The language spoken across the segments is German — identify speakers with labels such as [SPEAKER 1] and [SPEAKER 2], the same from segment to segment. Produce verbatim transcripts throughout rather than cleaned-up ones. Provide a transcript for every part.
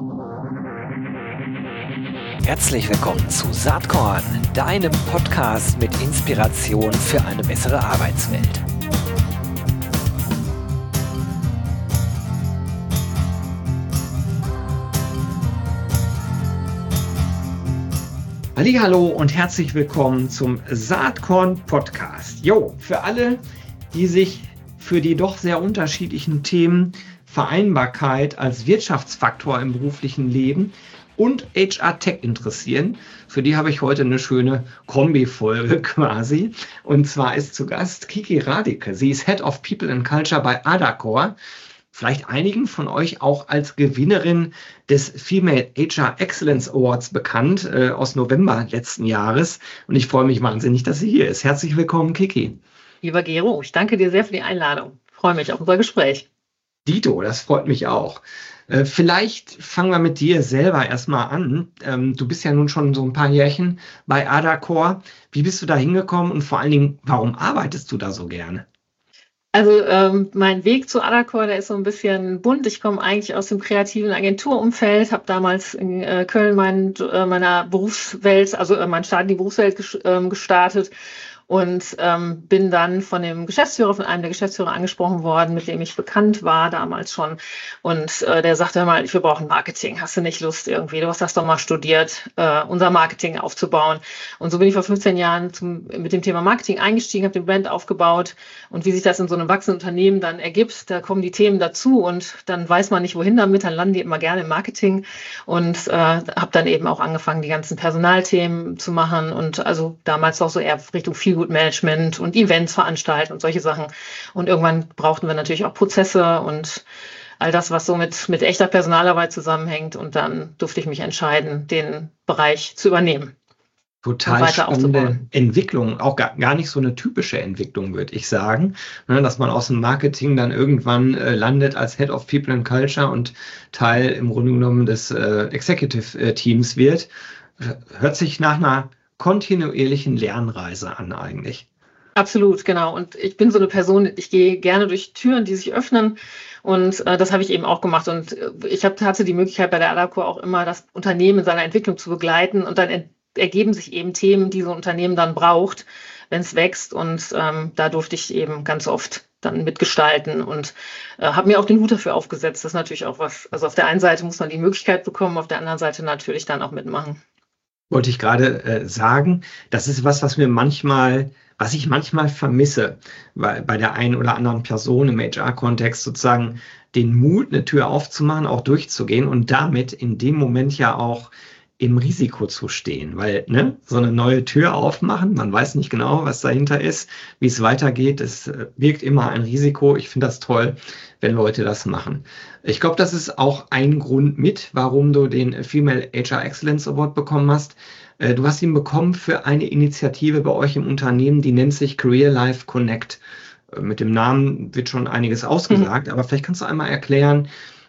[SPEAKER 1] Herzlich willkommen zu Saatkorn, deinem Podcast mit Inspiration für eine bessere Arbeitswelt. Hallihallo und herzlich willkommen zum Saatkorn Podcast. Jo, für alle, die sich für die doch sehr unterschiedlichen Themen Vereinbarkeit als Wirtschaftsfaktor im beruflichen Leben und H R-Tech interessieren. Für die habe ich heute eine schöne Kombi-Folge quasi. Und zwar ist zu Gast Kiki Radicke. Sie ist Head of People and Culture bei Adacor. Vielleicht einigen von euch auch als Gewinnerin des Female H R Excellence Awards bekannt, äh, aus November letzten Jahres. Und ich freue mich wahnsinnig, dass sie hier ist. Herzlich willkommen, Kiki.
[SPEAKER 2] Lieber Gero, ich danke dir sehr für die Einladung. Ich freue mich auf unser Gespräch.
[SPEAKER 1] Dito, das freut mich auch. Äh, vielleicht fangen wir mit dir selber erstmal an. Ähm, du bist ja nun schon so ein paar Jährchen bei Adacor. Wie bist du da hingekommen und vor allen Dingen, warum arbeitest du da so gerne?
[SPEAKER 2] Also ähm, mein Weg zu Adacor, der ist so ein bisschen bunt. Ich komme eigentlich aus dem kreativen Agenturumfeld, habe damals in äh, Köln mein, äh, meiner Berufswelt, also äh, mein Start in die Berufswelt ges- äh, gestartet. Und ähm, bin dann von dem Geschäftsführer, von einem der Geschäftsführer angesprochen worden, mit dem ich bekannt war damals schon. Und äh, der sagte mal, wir brauchen Marketing. Hast du nicht Lust irgendwie? Du hast das doch mal studiert, äh, unser Marketing aufzubauen. Und so bin ich vor fünfzehn Jahren zum, mit dem Thema Marketing eingestiegen, habe den Brand aufgebaut. Und wie sich das in so einem wachsenden Unternehmen dann ergibt, da kommen die Themen dazu und dann weiß man nicht, wohin damit. Dann landen die immer gerne im Marketing. Und äh, habe dann eben auch angefangen, die ganzen Personalthemen zu machen. Und also damals auch so eher Richtung viel Good Management und Events veranstalten und solche Sachen. Und irgendwann brauchten wir natürlich auch Prozesse und all das, was so mit, mit echter Personalarbeit zusammenhängt. Und dann durfte ich mich entscheiden, den Bereich zu übernehmen.
[SPEAKER 1] Total spannende Entwicklung, auch gar, gar nicht so eine typische Entwicklung, würde ich sagen, ne, dass man aus dem Marketing dann irgendwann äh, landet als Head of People and Culture und Teil im Grunde genommen des äh, Executive äh, Teams wird. Hört sich nach einer kontinuierlichen Lernreise an eigentlich.
[SPEAKER 2] Absolut, genau. Und ich bin so eine Person, ich gehe gerne durch Türen, die sich öffnen. Und äh, das habe ich eben auch gemacht. Und äh, ich hab, hatte die Möglichkeit bei der Adacor auch immer, das Unternehmen in seiner Entwicklung zu begleiten. Und dann ent- ergeben sich eben Themen, die so ein Unternehmen dann braucht, wenn es wächst. Und ähm, da durfte ich eben ganz oft dann mitgestalten und äh, habe mir auch den Hut dafür aufgesetzt. Das ist natürlich auch was. Also auf der einen Seite muss man die Möglichkeit bekommen, auf der anderen Seite natürlich dann auch mitmachen.
[SPEAKER 1] Wollte ich gerade äh, sagen, das ist was, was mir manchmal, was ich manchmal vermisse, weil bei der einen oder anderen Person im H R-Kontext sozusagen den Mut, eine Tür aufzumachen, auch durchzugehen und damit in dem Moment ja auch im Risiko zu stehen, weil ne, so eine neue Tür aufmachen, man weiß nicht genau, was dahinter ist, wie es weitergeht, es äh, birgt immer ein Risiko. Ich finde das toll, wenn Leute das machen. Ich glaube, das ist auch ein Grund mit, warum du den Female H R Excellence Award bekommen hast. Äh, du hast ihn bekommen für eine Initiative bei euch im Unternehmen, die nennt sich Career Life Connect. Äh, mit dem Namen wird schon einiges ausgesagt, mhm. aber vielleicht kannst du einmal erklären,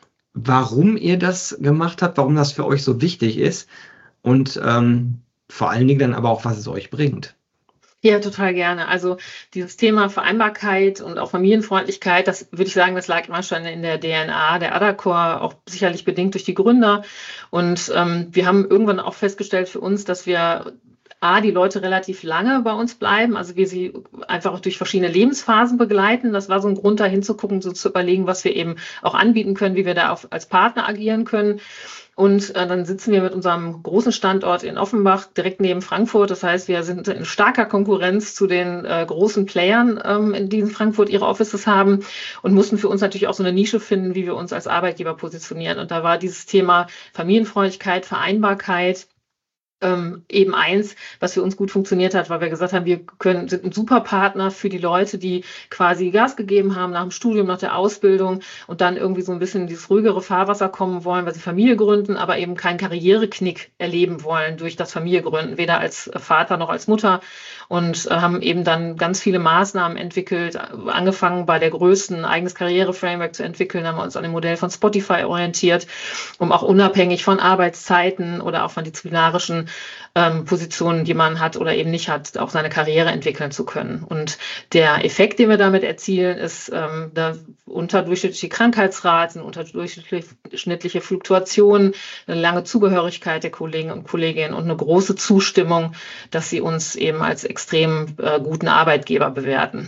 [SPEAKER 1] warum ihr das gemacht habt, warum das für euch so wichtig ist und ähm, vor allen Dingen dann aber auch, was es euch bringt.
[SPEAKER 2] Ja, total gerne. Also dieses Thema Vereinbarkeit und auch Familienfreundlichkeit, das würde ich sagen, das lag immer schon in der D N A der Adacor, auch sicherlich bedingt durch die Gründer. Und ähm, wir haben irgendwann auch festgestellt für uns, dass wir A, die Leute relativ lange bei uns bleiben, also wir sie einfach auch durch verschiedene Lebensphasen begleiten. Das war so ein Grund, da hinzugucken, so zu überlegen, was wir eben auch anbieten können, wie wir da auf, als Partner agieren können. Und äh, dann sitzen wir mit unserem großen Standort in Offenbach direkt neben Frankfurt. Das heißt, wir sind in starker Konkurrenz zu den äh, großen Playern, ähm, die in Frankfurt ihre Offices haben und mussten für uns natürlich auch so eine Nische finden, wie wir uns als Arbeitgeber positionieren. Und da war dieses Thema Familienfreundlichkeit, Vereinbarkeit, Ähm, eben eins, was für uns gut funktioniert hat, weil wir gesagt haben, wir können, sind ein super Partner für die Leute, die quasi Gas gegeben haben nach dem Studium, nach der Ausbildung und dann irgendwie so ein bisschen in dieses ruhigere Fahrwasser kommen wollen, weil sie Familie gründen, aber eben keinen Karriereknick erleben wollen durch das Familiegründen, weder als Vater noch als Mutter und äh, haben eben dann ganz viele Maßnahmen entwickelt, angefangen bei der größten eigenes Karriereframework zu entwickeln, haben wir uns an dem Modell von Spotify orientiert, um auch unabhängig von Arbeitszeiten oder auch von disziplinarischen verschiedenen ähm, Positionen, die man hat oder eben nicht hat, auch seine Karriere entwickeln zu können. Und der Effekt, den wir damit erzielen, ist ähm, eine unterdurchschnittliche Krankheitsraten, unterdurchschnittliche Fluktuationen, eine lange Zugehörigkeit der Kollegen und Kolleginnen und eine große Zustimmung, dass sie uns eben als extrem äh, guten Arbeitgeber bewerten.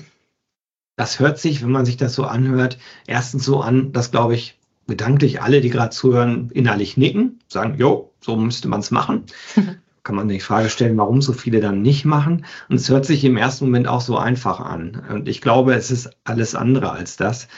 [SPEAKER 1] Das hört sich, wenn man sich das so anhört, erstens so an, dass, glaube ich, gedanklich alle, die gerade zuhören, innerlich nicken, sagen, jo, so müsste man es machen. Kann man die Frage stellen, warum so viele dann nicht machen. Und es hört sich im ersten Moment auch so einfach an. Und ich glaube, es ist alles andere als das.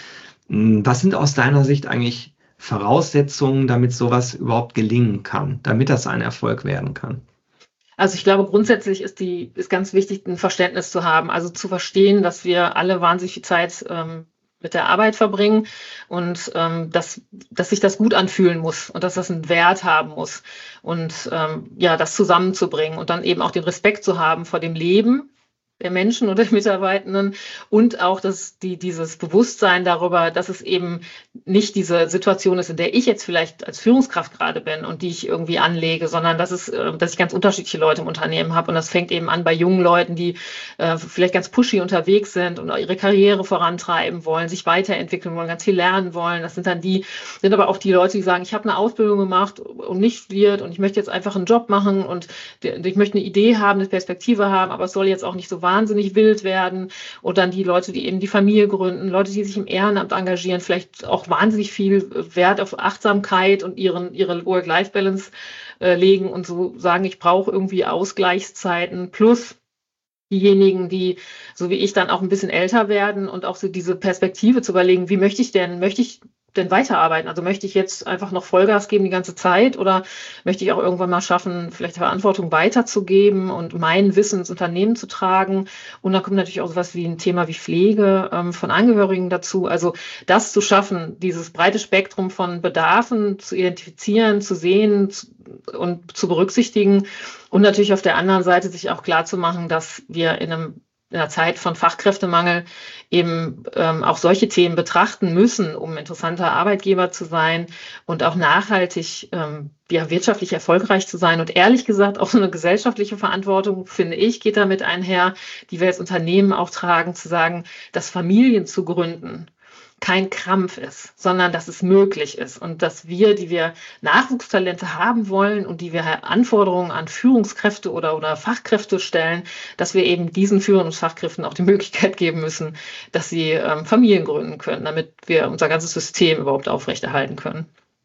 [SPEAKER 1] Was sind aus deiner Sicht eigentlich Voraussetzungen, damit sowas überhaupt gelingen kann, damit das ein Erfolg werden kann?
[SPEAKER 2] Also ich glaube, grundsätzlich ist die ist ganz wichtig, ein Verständnis zu haben, also zu verstehen, dass wir alle wahnsinnig viel Zeit ähm, mit der Arbeit verbringen und ähm, dass, dass sich das gut anfühlen muss und dass das einen Wert haben muss und ähm, ja, das zusammenzubringen und dann eben auch den Respekt zu haben vor dem Leben der Menschen oder der Mitarbeitenden und auch das, die, dieses Bewusstsein darüber, dass es eben nicht diese Situation ist, in der ich jetzt vielleicht als Führungskraft gerade bin und die ich irgendwie anlege, sondern dass es, dass ich ganz unterschiedliche Leute im Unternehmen habe. Und das fängt eben an bei jungen Leuten, die äh, vielleicht ganz pushy unterwegs sind und ihre Karriere vorantreiben wollen, sich weiterentwickeln wollen, ganz viel lernen wollen. Das sind dann die, sind aber auch die Leute, die sagen, ich habe eine Ausbildung gemacht und nicht studiert und ich möchte jetzt einfach einen Job machen und ich möchte eine Idee haben, eine Perspektive haben, aber es soll jetzt auch nicht so wahnsinnig wild werden. Und dann die Leute, die eben die Familie gründen, Leute, die sich im Ehrenamt engagieren, vielleicht auch wahnsinnig viel Wert auf Achtsamkeit und ihren, ihre Work-Life-Balance äh, legen und so sagen, ich brauche irgendwie Ausgleichszeiten plus diejenigen, die, so wie ich, dann auch ein bisschen älter werden und auch so diese Perspektive zu überlegen, wie möchte ich denn, möchte ich denn weiterarbeiten? Also möchte ich jetzt einfach noch Vollgas geben die ganze Zeit oder möchte ich auch irgendwann mal schaffen, vielleicht Verantwortung weiterzugeben und mein Wissen ins Unternehmen zu tragen? Und dann kommt natürlich auch sowas wie ein Thema wie Pflege ähm, von Angehörigen dazu. Also das zu schaffen, dieses breite Spektrum von Bedarfen zu identifizieren, zu sehen zu, und zu berücksichtigen und natürlich auf der anderen Seite sich auch klar zu machen, dass wir in einem in einer Zeit von Fachkräftemangel eben ähm, auch solche Themen betrachten müssen, um interessanter Arbeitgeber zu sein und auch nachhaltig ähm, ja, wirtschaftlich erfolgreich zu sein. Und ehrlich gesagt, auch so eine gesellschaftliche Verantwortung, finde ich, geht damit einher, die wir als Unternehmen auch tragen, zu sagen, dass Familien zu gründen kein Krampf ist, sondern dass es möglich ist und dass wir, die wir Nachwuchstalente haben wollen und die wir Anforderungen an Führungskräfte oder, oder Fachkräfte stellen, dass wir eben diesen Führungsfachkräften auch die Möglichkeit geben müssen, dass sie ähm, Familien gründen können, damit wir unser ganzes System überhaupt aufrechterhalten können.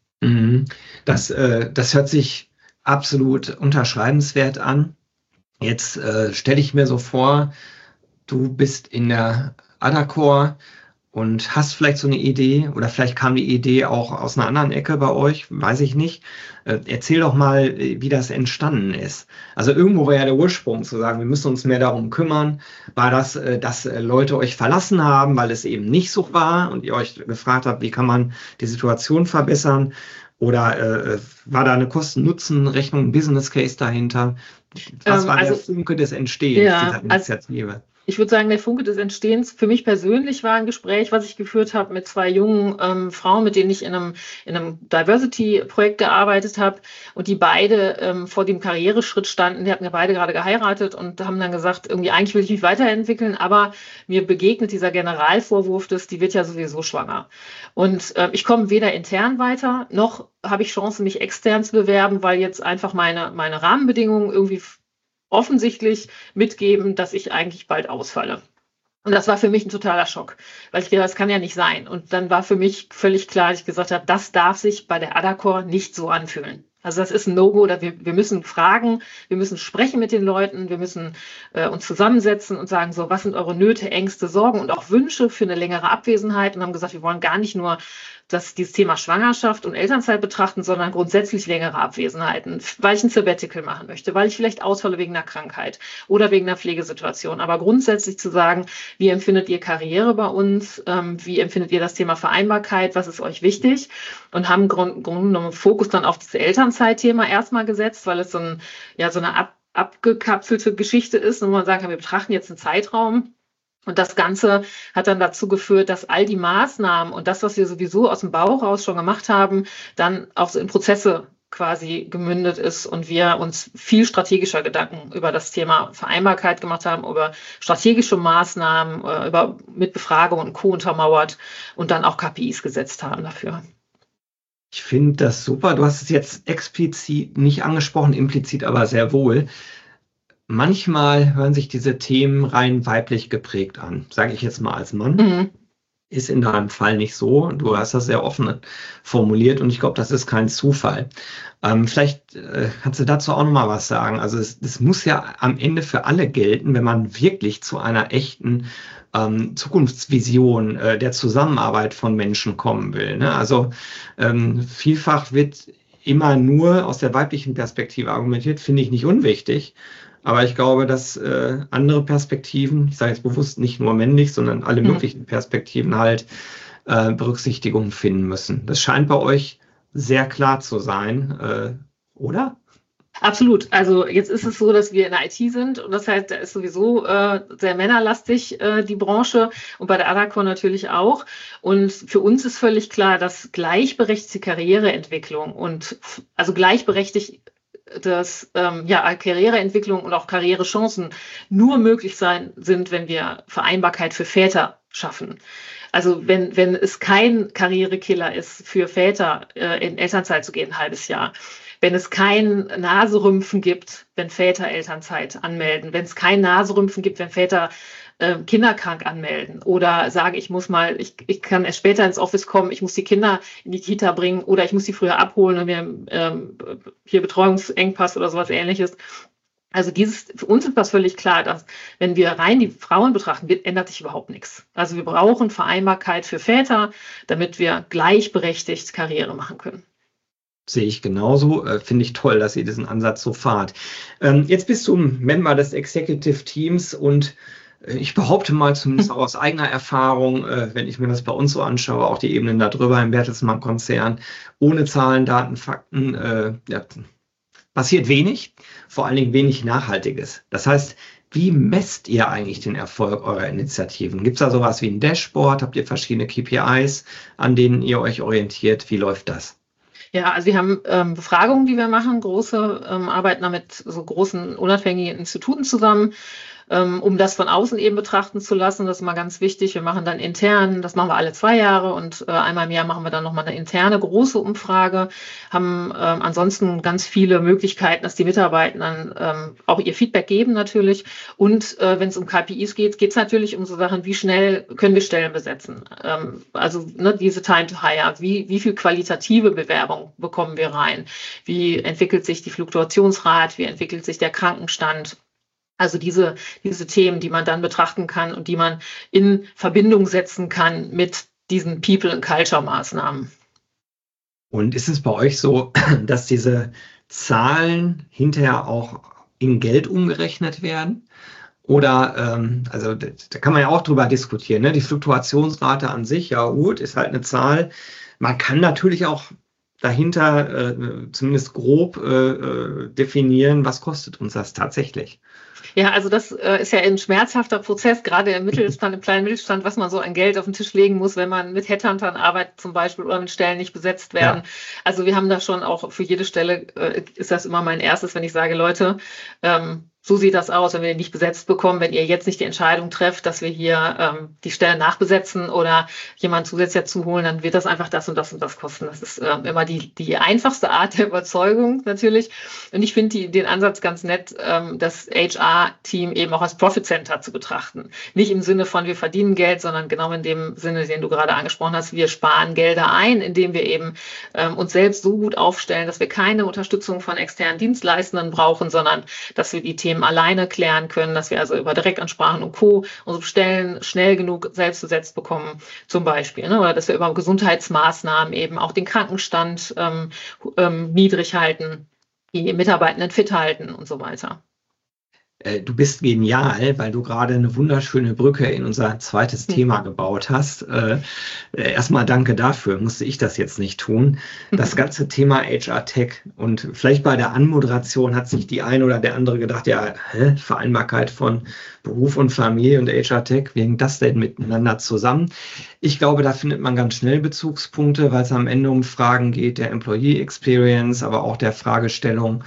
[SPEAKER 1] Das, äh, das hört sich absolut unterschreibenswert an. Jetzt äh, stelle ich mir so vor, du bist in der Adacor und hast vielleicht so eine Idee oder vielleicht kam die Idee auch aus einer anderen Ecke bei euch, weiß ich nicht. Äh, erzähl doch mal, wie das entstanden ist. Also irgendwo war ja der Ursprung zu sagen, wir müssen uns mehr darum kümmern. War das, äh, dass äh, Leute euch verlassen haben, weil es eben nicht so war und ihr euch gefragt habt, wie kann man die Situation verbessern? Oder äh, war da eine Kosten-Nutzen-Rechnung, ein Business Case dahinter? Was
[SPEAKER 2] Ähm,
[SPEAKER 1] war
[SPEAKER 2] also,
[SPEAKER 1] der Funke des Entstehens
[SPEAKER 2] ja,
[SPEAKER 1] dieser Initiative?
[SPEAKER 2] Also, ich würde sagen, der Funke des Entstehens für mich persönlich war ein Gespräch, was ich geführt habe mit zwei jungen ähm, Frauen, mit denen ich in einem, in einem Diversity-Projekt gearbeitet habe und die beide ähm, vor dem Karriereschritt standen. Die hatten ja beide gerade geheiratet und haben dann gesagt, irgendwie eigentlich will ich mich weiterentwickeln, aber mir begegnet dieser Generalvorwurf, dass die wird ja sowieso schwanger. Und äh, ich komme weder intern weiter, noch habe ich Chancen, mich extern zu bewerben, weil jetzt einfach meine, meine Rahmenbedingungen irgendwie offensichtlich mitgeben, dass ich eigentlich bald ausfalle. Und das war für mich ein totaler Schock, weil ich gedacht, das kann ja nicht sein. Und dann war für mich völlig klar, dass ich gesagt habe, das darf sich bei der Adacor nicht so anfühlen. Also das ist ein No-Go, wir, wir müssen fragen, wir müssen sprechen mit den Leuten, wir müssen äh, uns zusammensetzen und sagen, so, was sind eure Nöte, Ängste, Sorgen und auch Wünsche für eine längere Abwesenheit und haben gesagt, wir wollen gar nicht nur das, dieses Thema Schwangerschaft und Elternzeit betrachten, sondern grundsätzlich längere Abwesenheiten, weil ich ein Sabbatical machen möchte, weil ich vielleicht ausfalle wegen einer Krankheit oder wegen einer Pflegesituation. Aber grundsätzlich zu sagen, wie empfindet ihr Karriere bei uns, ähm, wie empfindet ihr das Thema Vereinbarkeit, was ist euch wichtig? Und haben im Grunde genommen Fokus dann auf dieses Elternzeitthema erstmal gesetzt, weil es so, ein, ja, so eine ab, abgekapselte Geschichte ist und man sagen kann, wir betrachten jetzt einen Zeitraum. Und das Ganze hat dann dazu geführt, dass all die Maßnahmen und das, was wir sowieso aus dem Bauch raus schon gemacht haben, dann auch so in Prozesse quasi gemündet ist und wir uns viel strategischer Gedanken über das Thema Vereinbarkeit gemacht haben, über strategische Maßnahmen, über mit Befragung und Co. untermauert und dann auch K P Is gesetzt haben dafür.
[SPEAKER 1] Ich finde das super. Du hast es jetzt explizit nicht angesprochen, implizit aber sehr wohl. Manchmal hören sich diese Themen rein weiblich geprägt an, sage ich jetzt mal als Mann. Mhm. Ist in deinem Fall nicht so. Du hast das sehr offen formuliert und ich glaube, das ist kein Zufall. Ähm, vielleicht äh, kannst du dazu auch noch mal was sagen. Also es, es muss ja am Ende für alle gelten, wenn man wirklich zu einer echten ähm, Zukunftsvision äh, der Zusammenarbeit von Menschen kommen will. Ne? Also ähm, vielfach wird immer nur aus der weiblichen Perspektive argumentiert, finde ich nicht unwichtig. Aber ich glaube, dass äh, andere Perspektiven, ich sage jetzt bewusst nicht nur männlich, sondern alle mhm. möglichen Perspektiven halt äh, Berücksichtigung finden müssen. Das scheint bei euch sehr klar zu sein, äh, oder?
[SPEAKER 2] Absolut. Also jetzt ist es so, dass wir in der I T sind und das heißt, da ist sowieso äh, sehr männerlastig äh, die Branche und bei der Adacor natürlich auch. Und für uns ist völlig klar, dass gleichberechtigte Karriereentwicklung und also gleichberechtigt dass ähm, ja, Karriereentwicklung und auch Karrierechancen nur möglich sein sind, wenn wir Vereinbarkeit für Väter schaffen. Also wenn, wenn es kein Karrierekiller ist, für Väter äh, in Elternzeit zu gehen, ein halbes Jahr, wenn es kein Naserümpfen gibt, wenn Väter Elternzeit anmelden, wenn es kein Naserümpfen gibt, wenn Väter äh, kinderkrank anmelden oder sagen, ich muss mal, ich, ich kann erst später ins Office kommen, ich muss die Kinder in die Kita bringen oder ich muss die früher abholen und wir ähm, hier Betreuungsengpass oder sowas Ähnliches. Also dieses, für uns ist das völlig klar, dass wenn wir rein die Frauen betrachten, wird, ändert sich überhaupt nichts. Also wir brauchen Vereinbarkeit für Väter, damit wir gleichberechtigt Karriere machen können.
[SPEAKER 1] Sehe ich genauso. Äh, Finde ich toll, dass ihr diesen Ansatz so fahrt. Ähm, jetzt bist du Member des Executive Teams und äh, ich behaupte mal zumindest auch aus eigener Erfahrung, äh, wenn ich mir das bei uns so anschaue, auch die Ebenen darüber im Bertelsmann-Konzern, ohne Zahlen, Daten, Fakten, äh, ja, passiert wenig, vor allen Dingen wenig Nachhaltiges. Das heißt, wie messt ihr eigentlich den Erfolg eurer Initiativen? Gibt es da sowas wie ein Dashboard? Habt ihr verschiedene K P Is, an denen ihr euch orientiert? Wie läuft das?
[SPEAKER 2] Ja, also wir haben ähm, Befragungen, die wir machen, große, ähm, arbeiten da mit so großen unabhängigen Instituten zusammen, ähm, um das von außen eben betrachten zu lassen. Das ist mal ganz wichtig. Wir machen dann intern, das machen wir alle zwei Jahre und äh, einmal im Jahr machen wir dann nochmal eine interne große Umfrage, haben ähm, ansonsten ganz viele Möglichkeiten, dass die Mitarbeitenden ähm, auch ihr Feedback geben natürlich. Und äh, wenn es um K P Is geht, geht es natürlich um so Sachen, wie schnell können wir Stellen besetzen. Ähm, also ne, diese Time to Hire, wie, wie viel qualitative Bewerbung bekommen wir rein? Wie entwickelt sich die Fluktuationsrate? Wie entwickelt sich der Krankenstand? Also diese, diese Themen, die man dann betrachten kann und die man in Verbindung setzen kann mit diesen People- and Culture-Maßnahmen.
[SPEAKER 1] Und ist es bei euch so, dass diese Zahlen hinterher auch in Geld umgerechnet werden? Oder, ähm, also da, da kann man ja auch drüber diskutieren, ne? Die Fluktuationsrate an sich, ja gut, ist halt eine Zahl. Man kann natürlich auch dahinter äh, zumindest grob äh, definieren, was kostet uns das tatsächlich.
[SPEAKER 2] Ja, also das äh, ist ja ein schmerzhafter Prozess, gerade im Mittelstand, im kleinen Mittelstand, was man so an Geld auf den Tisch legen muss, wenn man mit Headhuntern arbeitet zum Beispiel oder mit Stellen nicht besetzt werden. Ja. Also wir haben da schon auch für jede Stelle, äh, ist das immer mein erstes, wenn ich sage, Leute, ähm, so sieht das aus, wenn wir den nicht besetzt bekommen, wenn ihr jetzt nicht die Entscheidung trefft, dass wir hier ähm, die Stelle nachbesetzen oder jemanden zusätzlich dazu holen, dann wird das einfach das und das und das kosten. Das ist ähm, immer die, die einfachste Art der Überzeugung natürlich. Und ich finde den Ansatz ganz nett, ähm, das H R-Team eben auch als Profit Center zu betrachten. Nicht im Sinne von, wir verdienen Geld, sondern genau in dem Sinne, den du gerade angesprochen hast, wir sparen Gelder ein, indem wir eben ähm, uns selbst so gut aufstellen, dass wir keine Unterstützung von externen Dienstleistern brauchen, sondern dass wir die Themen alleine klären können, dass wir also über Direktansprachen und Co. unsere Stellen schnell genug selbst besetzt bekommen, zum Beispiel. Ne? Oder dass wir über Gesundheitsmaßnahmen eben auch den Krankenstand ähm, ähm, niedrig halten, die Mitarbeitenden fit halten und so weiter.
[SPEAKER 1] Du bist genial, weil du gerade eine wunderschöne Brücke in unser zweites Thema gebaut hast. Äh, erstmal danke dafür, musste ich das jetzt nicht tun. Das ganze Thema H R-Tech, und vielleicht bei der Anmoderation hat sich die eine oder der andere gedacht, ja, hä, Vereinbarkeit von Beruf und Familie und H R-Tech, wie hängt das denn miteinander zusammen? Ich glaube, da findet man ganz schnell Bezugspunkte, weil es am Ende um Fragen geht der Employee Experience, aber auch der Fragestellung,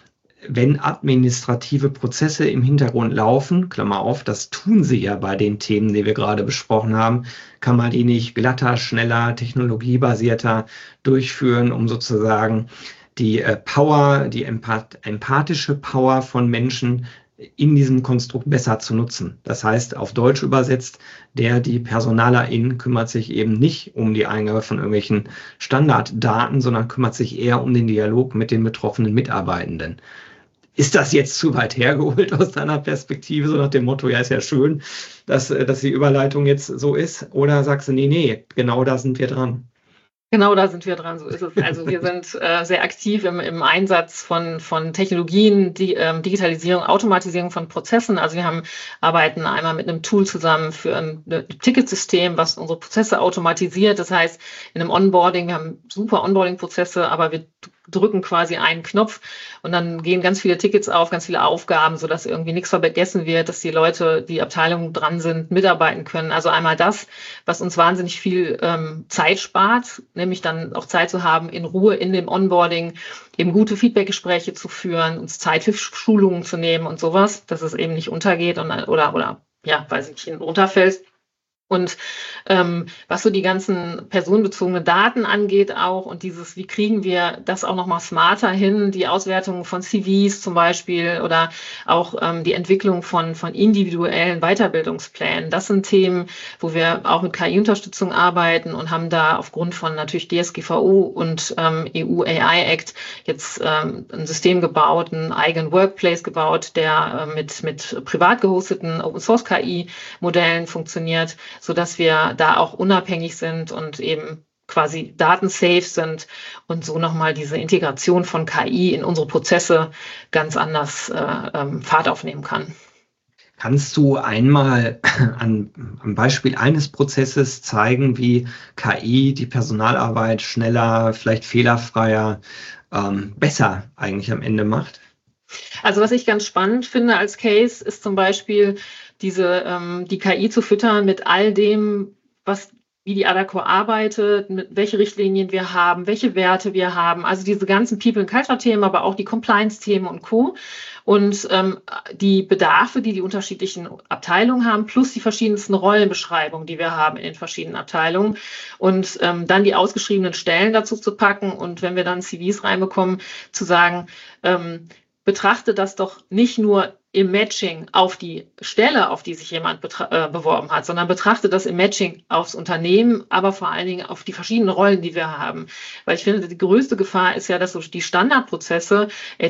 [SPEAKER 1] wenn administrative Prozesse im Hintergrund laufen, Klammer auf, das tun sie ja bei den Themen, die wir gerade besprochen haben, kann man die nicht glatter, schneller, technologiebasierter durchführen, um sozusagen die Power, die empath- empathische Power von Menschen in diesem Konstrukt besser zu nutzen. Das heißt, auf Deutsch übersetzt, der, die Personalerin kümmert sich eben nicht um die Eingabe von irgendwelchen Standarddaten, sondern kümmert sich eher um den Dialog mit den betroffenen Mitarbeitenden. Ist das jetzt zu weit hergeholt aus deiner Perspektive, so nach dem Motto, ja, ist ja schön, dass, dass die Überleitung jetzt so ist? Oder sagst du, nee, nee, genau da sind wir dran?
[SPEAKER 2] Genau, da sind wir dran, so ist es. Also wir sind äh, sehr aktiv im, im Einsatz von, von Technologien, die ähm, Digitalisierung, Automatisierung von Prozessen. Also wir haben, arbeiten einmal mit einem Tool zusammen für ein, ein Ticketsystem, was unsere Prozesse automatisiert. Das heißt, in einem Onboarding, wir haben super Onboarding-Prozesse, aber wir drücken quasi einen Knopf und dann gehen ganz viele Tickets auf, ganz viele Aufgaben, sodass irgendwie nichts vergessen wird, dass die Leute, die Abteilungen dran sind, mitarbeiten können. Also einmal das, was uns wahnsinnig viel ähm, Zeit spart, nämlich dann auch Zeit zu haben, in Ruhe in dem Onboarding eben gute Feedbackgespräche zu führen, uns Zeit für Schulungen zu nehmen und sowas, dass es eben nicht untergeht und, oder, oder ja, weiß ich nicht, runterfällt. Und ähm, was so die ganzen personenbezogenen Daten angeht auch und dieses, wie kriegen wir das auch nochmal smarter hin, die Auswertung von C Vs zum Beispiel oder auch ähm, die Entwicklung von, von individuellen Weiterbildungsplänen. Das sind Themen, wo wir auch mit K I-Unterstützung arbeiten und haben da aufgrund von natürlich D S G V O und ähm, E U A I Act jetzt ähm, ein System gebaut, einen eigenen Workplace gebaut, der äh, mit, mit privat gehosteten Open-Source-K I-Modellen funktioniert, sodass wir da auch unabhängig sind und eben quasi datensafe sind und so nochmal diese Integration von K I in unsere Prozesse ganz anders äh, ähm, Fahrt aufnehmen kann.
[SPEAKER 1] Kannst du einmal an, am Beispiel eines Prozesses zeigen, wie K I die Personalarbeit schneller, vielleicht fehlerfreier, ähm, besser eigentlich am Ende macht?
[SPEAKER 2] Also was ich ganz spannend finde als Case, ist zum Beispiel diese, ähm, die K I zu füttern mit all dem, was, wie die Adacor arbeitet, mit welche Richtlinien wir haben, welche Werte wir haben, also diese ganzen People-and-Culture-Themen, aber auch die Compliance-Themen und Co. Und ähm, die Bedarfe, die die unterschiedlichen Abteilungen haben, plus die verschiedensten Rollenbeschreibungen, die wir haben in den verschiedenen Abteilungen. Und ähm, dann die ausgeschriebenen Stellen dazu zu packen und wenn wir dann C Vs reinbekommen, zu sagen, ähm, betrachte das doch nicht nur im Matching auf die Stelle, auf die sich jemand äh, beworben hat, sondern betrachte das im Matching aufs Unternehmen, aber vor allen Dingen auf die verschiedenen Rollen, die wir haben. Weil ich finde, die größte Gefahr ist ja, dass so die Standardprozesse,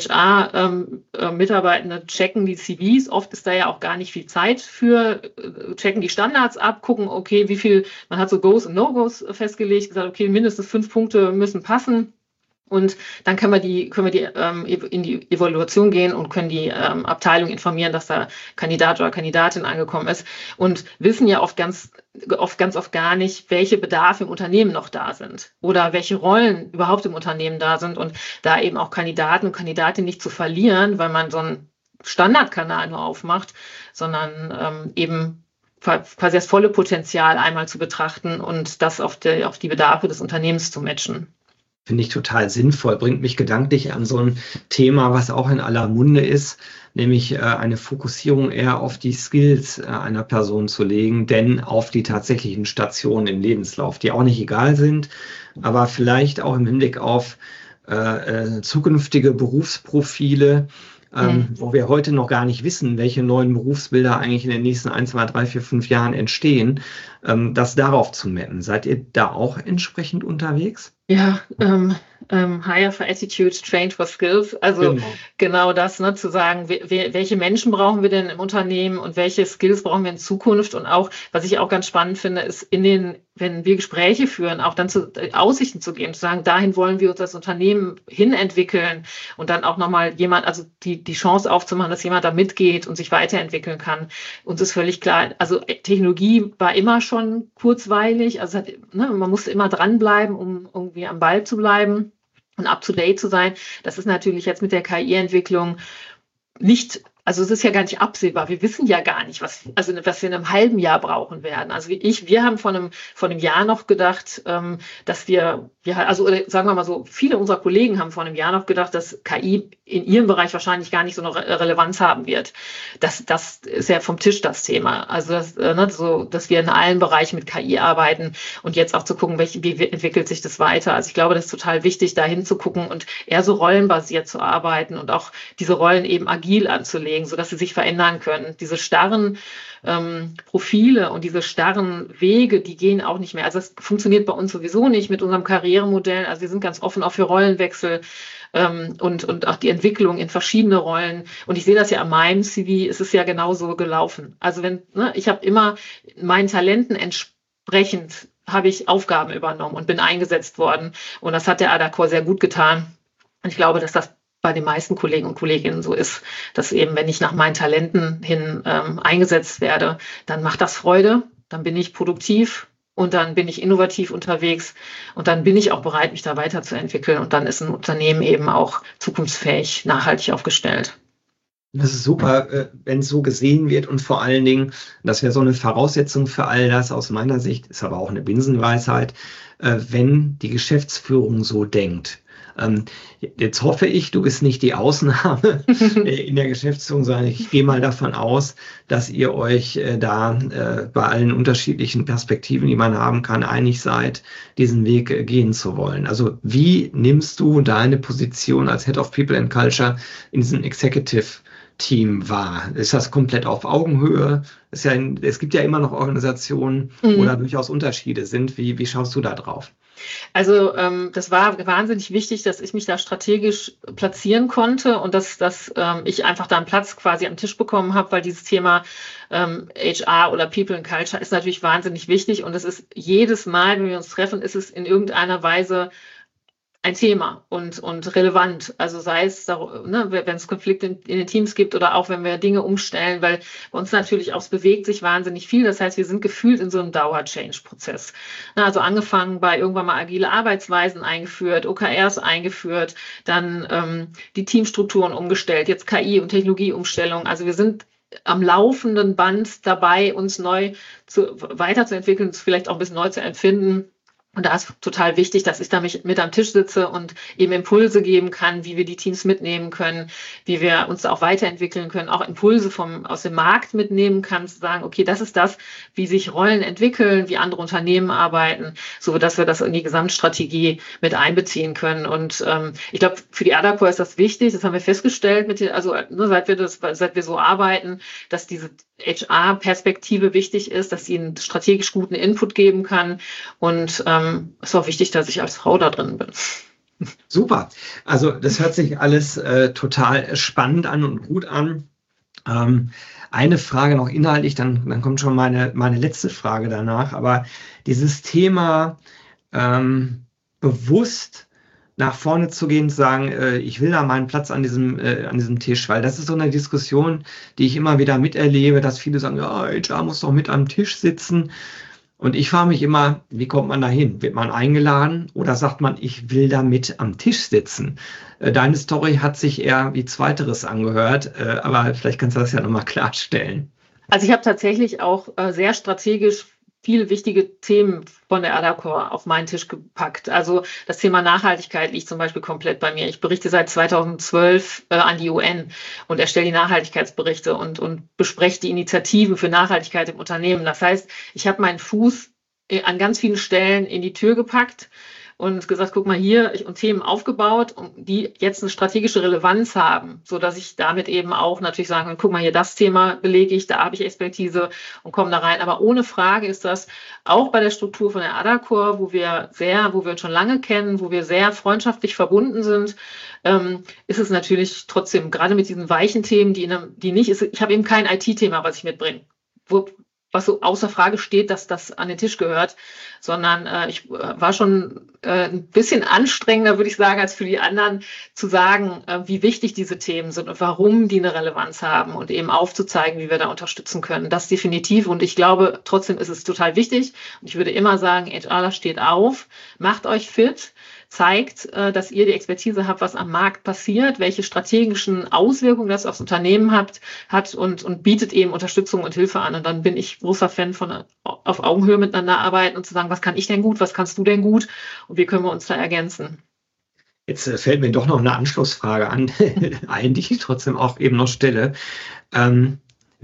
[SPEAKER 2] H R-Mitarbeitende ähm, äh, checken die C Vs, oft ist da ja auch gar nicht viel Zeit für, äh, checken die Standards ab, gucken, okay, wie viel, man hat so Goes und No-Goes festgelegt, gesagt, okay, mindestens fünf Punkte müssen passen. Und dann können wir die, können wir die ähm, in die Evaluation gehen und können die ähm, Abteilung informieren, dass da Kandidat oder Kandidatin angekommen ist und wissen ja oft ganz, oft ganz oft gar nicht, welche Bedarfe im Unternehmen noch da sind oder welche Rollen überhaupt im Unternehmen da sind und da eben auch Kandidaten und Kandidatinnen nicht zu verlieren, weil man so einen Standardkanal nur aufmacht, sondern ähm, eben quasi das volle Potenzial einmal zu betrachten und das auf die, auf die Bedarfe des Unternehmens zu matchen.
[SPEAKER 1] Finde ich total sinnvoll, bringt mich gedanklich an so ein Thema, was auch in aller Munde ist, nämlich äh, eine Fokussierung eher auf die Skills äh, einer Person zu legen, denn auf die tatsächlichen Stationen im Lebenslauf, die auch nicht egal sind, aber vielleicht auch im Hinblick auf äh, äh, zukünftige Berufsprofile, ähm, mhm. wo wir heute noch gar nicht wissen, welche neuen Berufsbilder eigentlich in den nächsten ein, zwei, drei, vier, fünf Jahren entstehen, ähm, das darauf zu mappen. Seid ihr da auch entsprechend unterwegs?
[SPEAKER 2] Ja, ähm, ähm, Hire for Attitudes, Train for Skills. Also genau, genau das, ne, zu sagen, we, welche Menschen brauchen wir denn im Unternehmen und welche Skills brauchen wir in Zukunft. Und auch, was ich auch ganz spannend finde, ist in den wenn wir Gespräche führen, auch dann zu äh, Aussichten zu geben, zu sagen, dahin wollen wir uns als Unternehmen hinentwickeln und dann auch nochmal jemand, also die, die Chance aufzumachen, dass jemand da mitgeht und sich weiterentwickeln kann. Uns ist völlig klar, also Technologie war immer schon kurzweilig, also hat, ne, man musste immer dranbleiben, um irgendwie am Ball zu bleiben und up to date zu sein. Das ist natürlich jetzt mit der K I-Entwicklung nicht, also es ist ja gar nicht absehbar. Wir wissen ja gar nicht, was, also was wir in einem halben Jahr brauchen werden. Also wie ich, wir haben vor einem, vor einem Jahr noch gedacht, ähm, dass wir, wir, also oder sagen wir mal so, viele unserer Kollegen haben vor einem Jahr noch gedacht, dass K I in ihrem Bereich wahrscheinlich gar nicht so eine Re Relevanz haben wird. Das, das ist ja vom Tisch das Thema. Also das, äh, ne, so, dass wir in allen Bereichen mit K I arbeiten und jetzt auch zu gucken, welche, wie entwickelt sich das weiter. Also ich glaube, das ist total wichtig, da hinzugucken und eher so rollenbasiert zu arbeiten und auch diese Rollen eben agil anzulegen, sodass sie sich verändern können. Diese starren ähm, Profile und diese starren Wege, die gehen auch nicht mehr. Also das funktioniert bei uns sowieso nicht mit unserem Karrieremodell. Also wir sind ganz offen auch für Rollenwechsel ähm, und, und auch die Entwicklung in verschiedene Rollen. Und ich sehe das ja an meinem C V, es ist ja genauso gelaufen. Also wenn, ne, ich habe immer meinen Talenten entsprechend habe ich Aufgaben übernommen und bin eingesetzt worden. Und das hat der Adacor sehr gut getan. Und ich glaube, dass das bei den meisten Kollegen und Kolleginnen so ist, dass eben, wenn ich nach meinen Talenten hin ähm, eingesetzt werde, dann macht das Freude, dann bin ich produktiv und dann bin ich innovativ unterwegs und dann bin ich auch bereit, mich da weiterzuentwickeln und dann ist ein Unternehmen eben auch zukunftsfähig, nachhaltig aufgestellt.
[SPEAKER 1] Das ist super, wenn es so gesehen wird und vor allen Dingen, das wäre so eine Voraussetzung für all das aus meiner Sicht, ist aber auch eine Binsenweisheit, wenn die Geschäftsführung so denkt. Ähm, jetzt hoffe ich, du bist nicht die Ausnahme in der Geschäftsführung, sondern ich gehe mal davon aus, dass ihr euch äh, da äh, bei allen unterschiedlichen Perspektiven, die man haben kann, einig seid, diesen Weg äh, gehen zu wollen. Also wie nimmst du deine Position als Head of People and Culture in diesem Executive Team wahr? Ist das komplett auf Augenhöhe? Ist ja ein, es gibt ja immer noch Organisationen, mhm. wo da durchaus Unterschiede sind. Wie, wie schaust du da drauf?
[SPEAKER 2] Also ähm, das war wahnsinnig wichtig, dass ich mich da strategisch platzieren konnte und dass, dass ähm, ich einfach da einen Platz quasi am Tisch bekommen habe, weil dieses Thema ähm, H R oder People and Culture ist natürlich wahnsinnig wichtig und es ist jedes Mal, wenn wir uns treffen, ist es in irgendeiner Weise ein Thema und, und relevant. Also sei es, ne, wenn es Konflikte in, in den Teams gibt oder auch wenn wir Dinge umstellen, weil bei uns natürlich auch, es bewegt sich wahnsinnig viel. Das heißt, wir sind gefühlt in so einem Dauer-Change-Prozess. Also angefangen bei irgendwann mal agile Arbeitsweisen eingeführt, O K Rs eingeführt, dann ähm, die Teamstrukturen umgestellt, jetzt K I- und Technologieumstellung. Also wir sind am laufenden Band dabei, uns neu zu, weiterzuentwickeln, vielleicht auch ein bisschen neu zu empfinden. Und da ist total wichtig, dass ich da mich mit am Tisch sitze und eben Impulse geben kann, wie wir die Teams mitnehmen können, wie wir uns auch weiterentwickeln können, auch Impulse vom, aus dem Markt mitnehmen kann, zu sagen, okay, das ist das, wie sich Rollen entwickeln, wie andere Unternehmen arbeiten, so dass wir das in die Gesamtstrategie mit einbeziehen können. Und ähm, ich glaube, für die Adacor ist das wichtig, das haben wir festgestellt, mit den, also ne, seit wir das, seit wir so arbeiten, dass diese H R-Perspektive wichtig ist, dass sie einen strategisch guten Input geben kann. Und ähm, es ist auch wichtig, dass ich als Frau da drin bin.
[SPEAKER 1] Super. Also das hört sich alles äh, total spannend an und gut an. Ähm, eine Frage noch inhaltlich, dann, dann kommt schon meine, meine letzte Frage danach. Aber dieses Thema ähm, bewusst nach vorne zu gehen, zu sagen, äh, ich will da meinen Platz an diesem, äh, an diesem Tisch, weil das ist so eine Diskussion, die ich immer wieder miterlebe, dass viele sagen, ja, H R muss doch mit am Tisch sitzen. Und ich frage mich immer, wie kommt man da hin? Wird man eingeladen oder sagt man, ich will da mit am Tisch sitzen? Äh, deine Story hat sich eher wie Zweiteres angehört, äh, aber vielleicht kannst du das ja nochmal klarstellen.
[SPEAKER 2] Also ich habe tatsächlich auch äh, sehr strategisch viele wichtige Themen von der Adacor auf meinen Tisch gepackt. Also das Thema Nachhaltigkeit liegt zum Beispiel komplett bei mir. Ich berichte seit zweitausendzwölf äh, an die U N und erstelle die Nachhaltigkeitsberichte und, und bespreche die Initiativen für Nachhaltigkeit im Unternehmen. Das heißt, ich habe meinen Fuß an ganz vielen Stellen in die Tür gepackt und gesagt, guck mal hier, ich, und Themen aufgebaut, die jetzt eine strategische Relevanz haben, so dass ich damit eben auch natürlich sagen kann, guck mal hier, das Thema belege ich, da habe ich Expertise und komme da rein. Aber ohne Frage ist das auch bei der Struktur von der Adacor, wo wir sehr, wo wir uns schon lange kennen, wo wir sehr freundschaftlich verbunden sind, ähm, ist es natürlich trotzdem, gerade mit diesen weichen Themen, die, in einem, die nicht ist, ich habe eben kein I T-Thema, was ich mitbringe. Wo, was so außer Frage steht, dass das an den Tisch gehört, sondern äh, ich äh, war schon äh, ein bisschen anstrengender, würde ich sagen, als für die anderen, zu sagen, äh, wie wichtig diese Themen sind und warum die eine Relevanz haben und eben aufzuzeigen, wie wir da unterstützen können. Das definitiv. Und ich glaube, trotzdem ist es total wichtig. Und ich würde immer sagen, HRler steht auf, macht euch fit, zeigt, dass ihr die Expertise habt, was am Markt passiert, welche strategischen Auswirkungen das aufs Unternehmen hat, hat und, und bietet eben Unterstützung und Hilfe an. Und dann bin ich großer Fan von auf Augenhöhe miteinander arbeiten und zu sagen, was kann ich denn gut, was kannst du denn gut und wie können wir uns da ergänzen.
[SPEAKER 1] Jetzt äh, fällt mir doch noch eine Anschlussfrage an, ein, die ich trotzdem auch eben noch stelle. Ähm,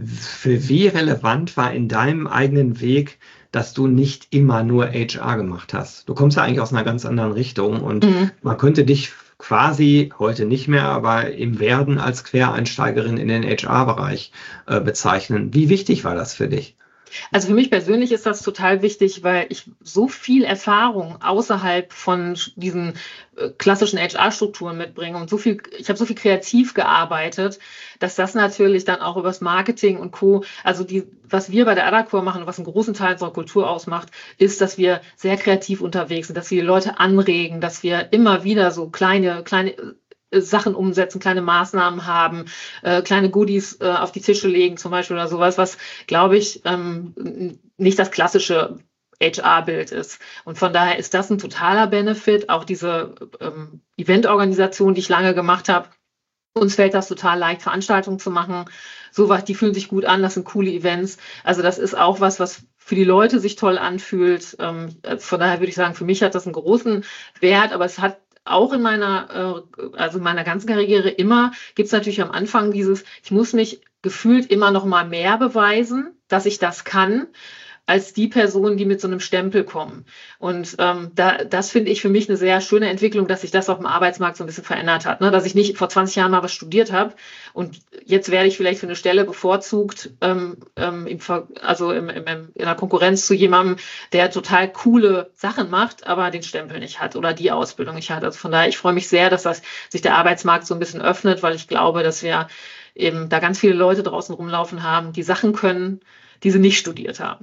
[SPEAKER 1] für wie relevant war in deinem eigenen Weg, dass du nicht immer nur H R gemacht hast? Du kommst ja eigentlich aus einer ganz anderen Richtung und mhm. man könnte dich quasi, heute nicht mehr, aber im Werden als Quereinsteigerin in den H R-Bereich äh, bezeichnen. Wie wichtig war das für dich?
[SPEAKER 2] Also für mich persönlich ist das total wichtig, weil ich so viel Erfahrung außerhalb von diesen klassischen H R-Strukturen mitbringe und so viel, ich habe so viel kreativ gearbeitet, dass das natürlich dann auch übers Marketing und Co., also die, was wir bei der Adacor machen, was einen großen Teil unserer Kultur ausmacht, ist, dass wir sehr kreativ unterwegs sind, dass wir die Leute anregen, dass wir immer wieder so kleine, kleine Sachen umsetzen, kleine Maßnahmen haben, äh, kleine Goodies äh, auf die Tische legen zum Beispiel oder sowas, was, glaube ich, ähm, nicht das klassische H R-Bild ist. Und von daher ist das ein totaler Benefit. Auch diese ähm, Eventorganisation, die ich lange gemacht habe, uns fällt das total leicht, Veranstaltungen zu machen. Sowas, die fühlen sich gut an, das sind coole Events. Also das ist auch was, was für die Leute sich toll anfühlt. Ähm, von daher würde ich sagen, für mich hat das einen großen Wert, aber es hat auch in meiner, also in meiner ganzen Karriere immer, gibt es natürlich am Anfang dieses, ich muss mich gefühlt immer noch mal mehr beweisen, dass ich das kann, als die Personen, die mit so einem Stempel kommen. Und ähm, da, das finde ich für mich eine sehr schöne Entwicklung, dass sich das auf dem Arbeitsmarkt so ein bisschen verändert hat. Ne? Dass ich nicht vor zwanzig Jahren mal was studiert habe und jetzt werde ich vielleicht für eine Stelle bevorzugt, ähm, ähm, im, also im, im, in der Konkurrenz zu jemandem, der total coole Sachen macht, aber den Stempel nicht hat oder die Ausbildung nicht hat. Also von daher, ich freue mich sehr, dass das, sich der Arbeitsmarkt so ein bisschen öffnet, weil ich glaube, dass wir eben da ganz viele Leute draußen rumlaufen haben, die Sachen können, die sie nicht studiert haben.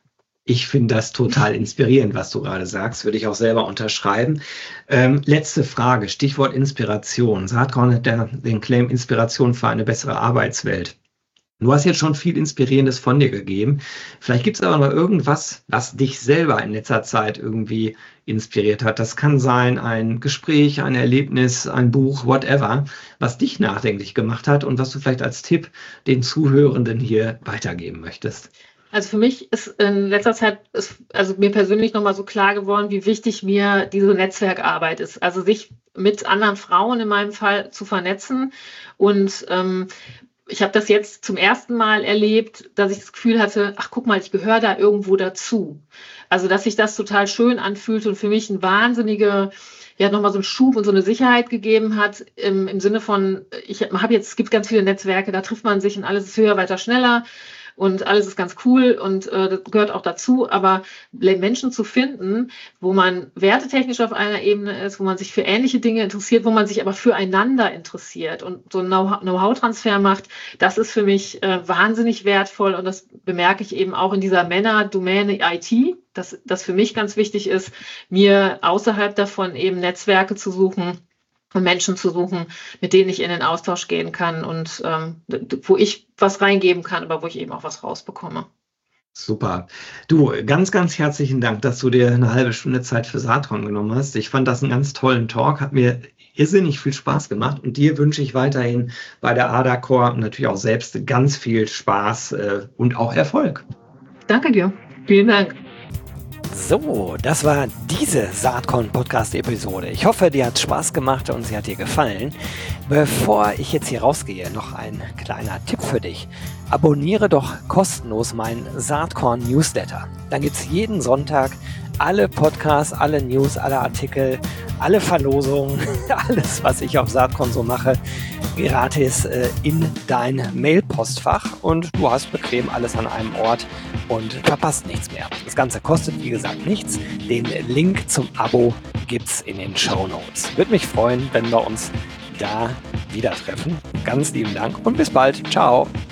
[SPEAKER 1] Ich finde das total inspirierend, was du gerade sagst, würde ich auch selber unterschreiben. Ähm, letzte Frage, Stichwort Inspiration. Saatkorn hat der, den Claim Inspiration für eine bessere Arbeitswelt. Du hast jetzt schon viel Inspirierendes von dir gegeben. Vielleicht gibt es aber noch irgendwas, was dich selber in letzter Zeit irgendwie inspiriert hat. Das kann sein ein Gespräch, ein Erlebnis, ein Buch, whatever, was dich nachdenklich gemacht hat und was du vielleicht als Tipp den Zuhörenden hier weitergeben möchtest.
[SPEAKER 2] Also für mich ist in letzter Zeit ist also mir persönlich nochmal so klar geworden, wie wichtig mir diese Netzwerkarbeit ist. Also sich mit anderen Frauen in meinem Fall zu vernetzen. Und ähm, ich habe das jetzt zum ersten Mal erlebt, dass ich das Gefühl hatte, ach guck mal, ich gehöre da irgendwo dazu. Also dass sich das total schön anfühlt und für mich ein wahnsinnige, ja, nochmal so einen Schub und so eine Sicherheit gegeben hat, im, im Sinne von, ich habe jetzt, es gibt ganz viele Netzwerke, da trifft man sich und alles ist höher, weiter, schneller. Und alles ist ganz cool und äh, das gehört auch dazu, aber Menschen zu finden, wo man wertetechnisch auf einer Ebene ist, wo man sich für ähnliche Dinge interessiert, wo man sich aber füreinander interessiert und so einen Know-how-Transfer macht, das ist für mich äh, wahnsinnig wertvoll und das bemerke ich eben auch in dieser Männerdomäne I T, dass das für mich ganz wichtig ist, mir außerhalb davon eben Netzwerke zu suchen, und Menschen zu suchen, mit denen ich in den Austausch gehen kann und ähm, wo ich was reingeben kann, aber wo ich eben auch was rausbekomme.
[SPEAKER 1] Super. Du, ganz, ganz herzlichen Dank, dass du dir eine halbe Stunde Zeit für Saatkorn genommen hast. Ich fand das einen ganz tollen Talk, hat mir irrsinnig viel Spaß gemacht und dir wünsche ich weiterhin bei der Adacor und natürlich auch selbst ganz viel Spaß äh, und auch Erfolg.
[SPEAKER 2] Danke dir. Vielen Dank.
[SPEAKER 3] So, das war diese Saatkorn-Podcast-Episode. Ich hoffe, dir hat Spaß gemacht und sie hat dir gefallen. Bevor ich jetzt hier rausgehe, noch ein kleiner Tipp für dich. Abonniere doch kostenlos meinen Saatkorn-Newsletter. Dann gibt es jeden Sonntag alle Podcasts, alle News, alle Artikel, alle Verlosungen, alles, was ich auf Saatkorn so mache, gratis äh, in dein Mailpostfach und du hast bequem alles an einem Ort und verpasst nichts mehr. Das Ganze kostet, wie gesagt, nichts. Den Link zum Abo gibt's in den Shownotes. Würde mich freuen, wenn wir uns da wieder treffen. Ganz lieben Dank und bis bald. Ciao.